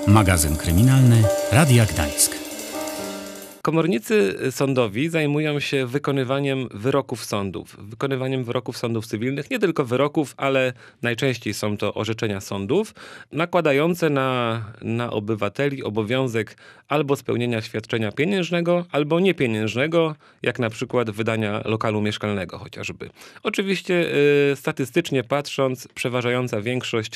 Magazyn kryminalny Radia Gdańsk. Komornicy sądowi zajmują się wykonywaniem wyroków sądów cywilnych, nie tylko wyroków, ale najczęściej są to orzeczenia sądów, nakładające na obywateli obowiązek albo spełnienia świadczenia pieniężnego, albo niepieniężnego, jak na przykład wydania lokalu mieszkalnego chociażby. Oczywiście statystycznie patrząc, przeważająca większość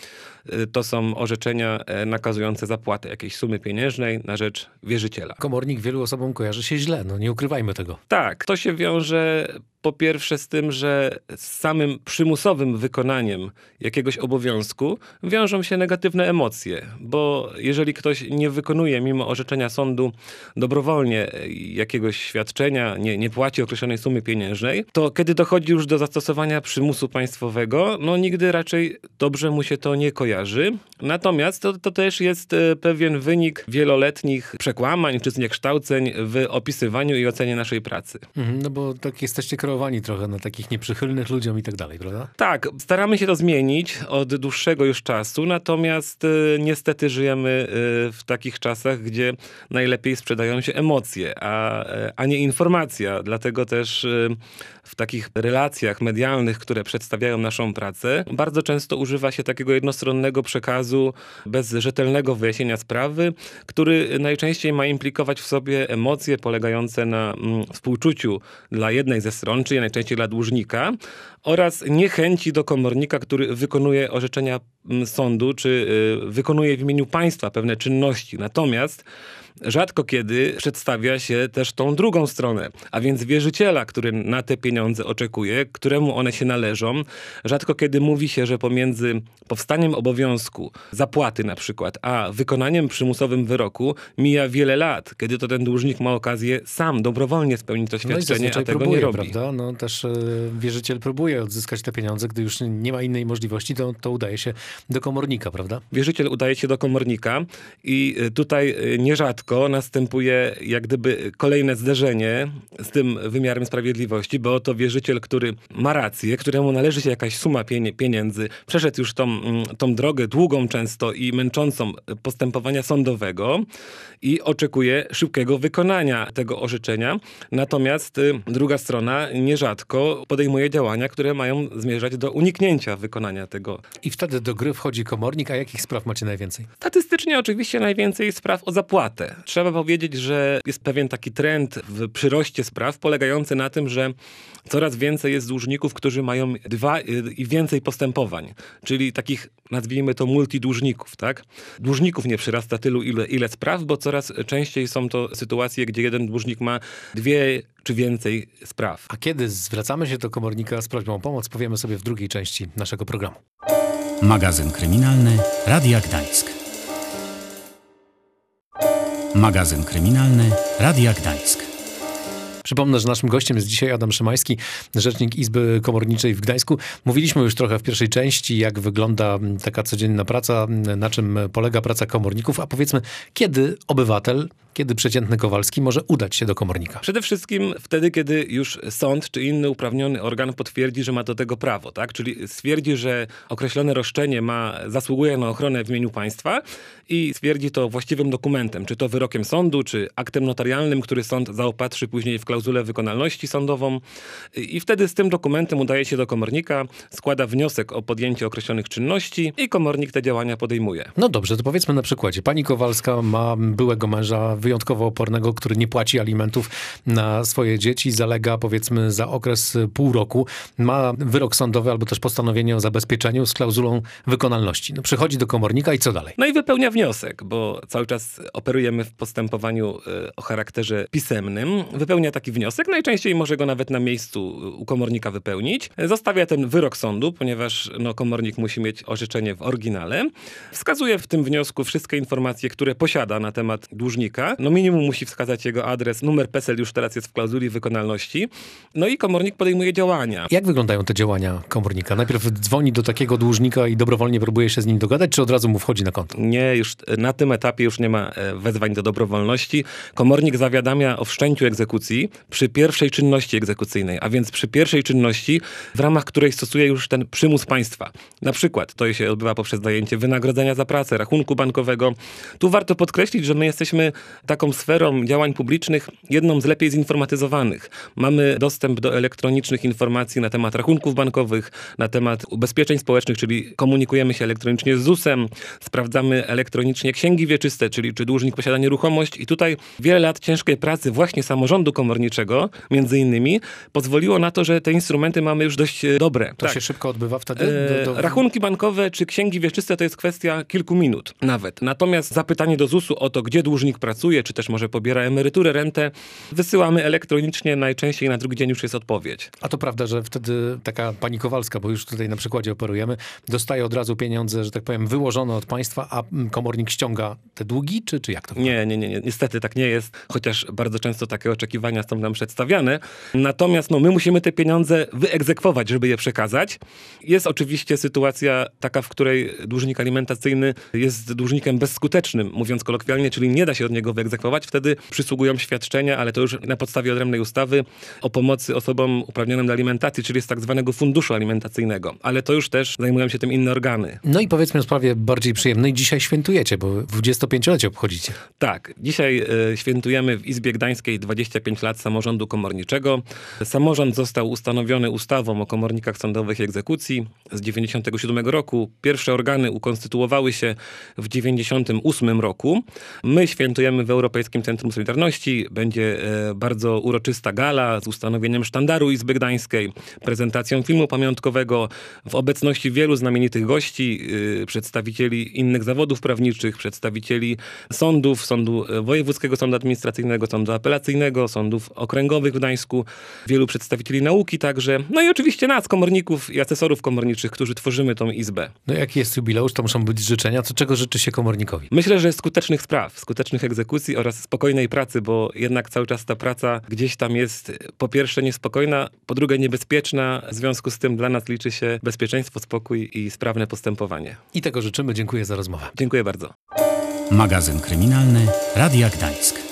to są orzeczenia nakazujące zapłatę jakiejś sumy pieniężnej na rzecz wierzyciela. Komornik wielu osobom kojarzy się źle, nie ukrywajmy tego. Tak, to się wiąże po pierwsze z tym, że z samym przymusowym wykonaniem jakiegoś obowiązku wiążą się negatywne emocje, bo jeżeli ktoś nie wykonuje mimo orzeczenia sądu dobrowolnie jakiegoś świadczenia, nie płaci określonej sumy pieniężnej, to kiedy dochodzi już do zastosowania przymusu państwowego, nigdy raczej dobrze mu się to nie kojarzy. Natomiast to też jest pewien wynik wieloletnich przekłamań czy zniekształceń w opisywaniu i ocenie naszej pracy. Bo tak jesteście kreowani trochę na takich nieprzychylnych ludziom i tak dalej, prawda? Tak, staramy się to zmienić od dłuższego już czasu, natomiast niestety żyjemy w takich czasach, gdzie najlepiej sprzedają się emocje, a nie informacja. Dlatego też w takich relacjach medialnych, które przedstawiają naszą pracę, bardzo często używa się takiego jednostronnego przekazu bez rzetelnego wyjaśnienia sprawy, który najczęściej ma implikować w sobie emocje polegające na współczuciu dla jednej ze stron, czyli najczęściej dla dłużnika, oraz niechęci do komornika, który wykonuje orzeczenia sądu, czy wykonuje w imieniu państwa pewne czynności. Natomiast rzadko kiedy przedstawia się też tą drugą stronę, a więc wierzyciela, który na te pieniądze oczekuje, któremu one się należą. Rzadko kiedy mówi się, że pomiędzy powstaniem obowiązku zapłaty na przykład, a wykonaniem przymusowym wyroku mija wiele lat, kiedy to ten dłużnik ma okazję sam dobrowolnie spełnić to świadczenie, a tego nie robi. Prawda? Też wierzyciel próbuje odzyskać te pieniądze, gdy już nie ma innej możliwości, to udaje się do komornika, prawda? Wierzyciel udaje się do komornika i tutaj nierzadko następuje jak gdyby kolejne zderzenie z tym wymiarem sprawiedliwości, bo oto wierzyciel, który ma rację, któremu należy się jakaś suma pieniędzy, przeszedł już tą drogę długą często i męczącą postępowania sądowego i oczekuje szybkiego wykonania tego orzeczenia. Natomiast druga strona nierzadko podejmuje działania, które mają zmierzać do uniknięcia wykonania tego. I wtedy do gry wchodzi komornik, a jakich spraw macie najwięcej? Statystycznie oczywiście najwięcej spraw o zapłatę. Trzeba powiedzieć, że jest pewien taki trend w przyroście spraw polegający na tym, że coraz więcej jest dłużników, którzy mają 2 i więcej postępowań, czyli takich, nazwijmy to, multidłużników, tak? Dłużników nie przyrasta tylu, ile spraw, bo coraz częściej są to sytuacje, gdzie jeden dłużnik ma 2 czy więcej spraw. A kiedy zwracamy się do komornika z prośbą o pomoc, powiemy sobie w drugiej części naszego programu. Magazyn kryminalny Radia Gdańsk. Magazyn kryminalny Radia Gdańsk. Przypomnę, że naszym gościem jest dzisiaj Adam Szymański, rzecznik Izby Komorniczej w Gdańsku. Mówiliśmy już trochę w pierwszej części, jak wygląda taka codzienna praca, na czym polega praca komorników, a powiedzmy, kiedy obywatel, kiedy przeciętny Kowalski może udać się do komornika? Przede wszystkim wtedy, kiedy już sąd czy inny uprawniony organ potwierdzi, że ma do tego prawo, tak? Czyli stwierdzi, że określone roszczenie zasługuje na ochronę w imieniu państwa i stwierdzi to właściwym dokumentem, czy to wyrokiem sądu, czy aktem notarialnym, który sąd zaopatrzy później w klauzulę wykonalności sądową. I wtedy z tym dokumentem udaje się do komornika, składa wniosek o podjęcie określonych czynności i komornik te działania podejmuje. No dobrze, to powiedzmy na przykładzie. Pani Kowalska ma byłego męża wyjątkowo opornego, który nie płaci alimentów na swoje dzieci, zalega powiedzmy za okres pół roku, ma wyrok sądowy albo też postanowienie o zabezpieczeniu z klauzulą wykonalności. Przychodzi do komornika i co dalej? I wypełnia wniosek, bo cały czas operujemy w postępowaniu o charakterze pisemnym. Wypełnia taki wniosek, najczęściej może go nawet na miejscu u komornika wypełnić. Zostawia ten wyrok sądu, ponieważ komornik musi mieć orzeczenie w oryginale. Wskazuje w tym wniosku wszystkie informacje, które posiada na temat dłużnika. Minimum musi wskazać jego adres, numer PESEL już teraz jest w klauzuli wykonalności. I komornik podejmuje działania. Jak wyglądają te działania komornika? Najpierw dzwoni do takiego dłużnika i dobrowolnie próbuje się z nim dogadać, czy od razu mu wchodzi na konto? Nie, już na tym etapie już nie ma wezwań do dobrowolności. Komornik zawiadamia o wszczęciu egzekucji, przy pierwszej czynności egzekucyjnej, a więc przy pierwszej czynności, w ramach której stosuje już ten przymus państwa. Na przykład to się odbywa poprzez zajęcie wynagrodzenia za pracę, rachunku bankowego. Tu warto podkreślić, że my jesteśmy taką sferą działań publicznych, jedną z lepiej zinformatyzowanych. Mamy dostęp do elektronicznych informacji na temat rachunków bankowych, na temat ubezpieczeń społecznych, czyli komunikujemy się elektronicznie z ZUS-em, sprawdzamy elektronicznie księgi wieczyste, czyli czy dłużnik posiada nieruchomość i tutaj wiele lat ciężkiej pracy właśnie samorządu komorniczego, między innymi, pozwoliło na to, że te instrumenty mamy już dość dobre. To się szybko odbywa wtedy? Rachunki bankowe czy księgi wieczyste to jest kwestia kilku minut nawet. Natomiast zapytanie do ZUS-u o to, gdzie dłużnik pracuje, czy też może pobiera emeryturę, rentę, wysyłamy elektronicznie, najczęściej na drugi dzień już jest odpowiedź. A to prawda, że wtedy taka pani Kowalska, bo już tutaj na przykładzie operujemy, dostaje od razu pieniądze, że tak powiem, wyłożone od państwa, a komornik ściąga te długi, czy jak to? Nie. Niestety tak nie jest, chociaż bardzo często takie oczekiwania są nam przedstawiane. Natomiast my musimy te pieniądze wyegzekwować, żeby je przekazać. Jest oczywiście sytuacja taka, w której dłużnik alimentacyjny jest dłużnikiem bezskutecznym, mówiąc kolokwialnie, czyli nie da się od niego wyegzekwować. Wtedy przysługują świadczenia, ale to już na podstawie odrębnej ustawy o pomocy osobom uprawnionym do alimentacji, czyli z tak zwanego funduszu alimentacyjnego. Ale to już też zajmują się tym inne organy. No i powiedzmy o sprawie bardziej przyjemnej. Dzisiaj świętujecie, bo 25-lecie obchodzicie. Tak. Dzisiaj świętujemy w Izbie Gdańskiej 25 lat samorządu komorniczego. Samorząd został ustanowiony ustawą o komornikach sądowych i egzekucji z 1997 roku. Pierwsze organy ukonstytuowały się w 1998 roku. My świętujemy w Europejskim Centrum Solidarności. Będzie bardzo uroczysta gala z ustanowieniem sztandaru Izby Gdańskiej, prezentacją filmu pamiątkowego w obecności wielu znamienitych gości, przedstawicieli innych zawodów prawniczych, przedstawicieli sądów, Sądu Wojewódzkiego Sądu Administracyjnego, Sądu Apelacyjnego, sądów okręgowych w Gdańsku, wielu przedstawicieli nauki także, no i oczywiście nas, komorników i asesorów komorniczych, którzy tworzymy tą izbę. No jaki jest jubileusz, to muszą być życzenia. To czego życzy się komornikowi? Myślę, że skutecznych spraw, skutecznych egzekucji oraz spokojnej pracy, bo jednak cały czas ta praca gdzieś tam jest po pierwsze niespokojna, po drugie niebezpieczna. W związku z tym dla nas liczy się bezpieczeństwo, spokój i sprawne postępowanie. I tego życzymy. Dziękuję za rozmowę. Dziękuję bardzo. Magazyn kryminalny Radia Gdańsk.